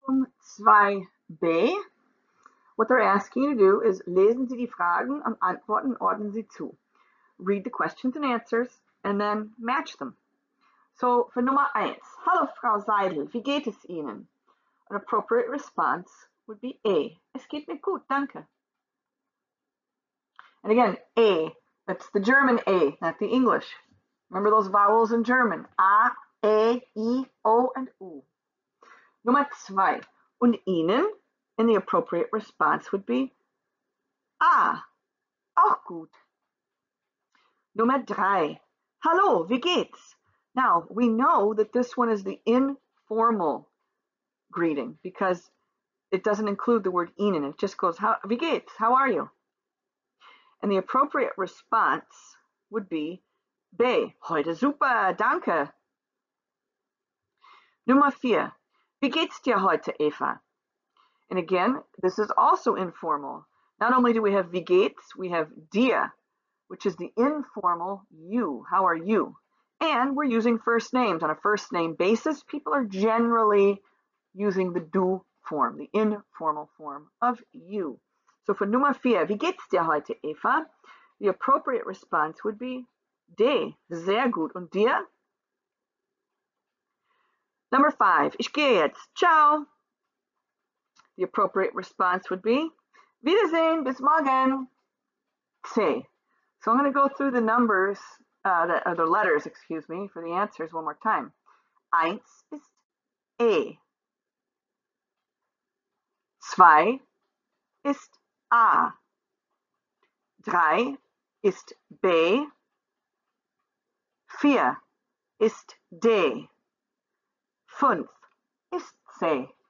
2b. What they're asking you to do is lesen Sie die Fragen und Antworten ordnen Sie zu. Read the questions and answers and then match them. So for Nummer 1, Hallo Frau Seidel, wie geht es Ihnen? An appropriate response would be A. Es geht mir gut, danke. And again, A, that's the German A, not the English. Remember those vowels in German. A, E, I, O, and U. Nummer 2. Und Ihnen? And the appropriate response would be A. Auch gut. Nummer 3. Hallo, wie geht's? Now, we know that this one is the informal greeting because it doesn't include the word Ihnen. It just goes, wie geht's? How are you? And the appropriate response would be B. Heute super, danke. Nummer 4. Wie geht's dir heute, Eva? And again, this is also informal. Not only do we have wie geht's, we have dir, which is the informal you. How are you? And we're using first names. On a first name basis, people are generally using the du form, the informal form of you. So for Nummer 4, wie geht's dir heute, Eva? The appropriate response would be D, sehr gut. Und dir? Number 5, ich gehe jetzt. Ciao. The appropriate response would be Wiedersehen, bis morgen. C. So I'm going to go through the numbers, the letters, excuse me, for the answers one more time. 1 ist E. 2 ist A. 3 ist B. 4 ist D. 5 ist C.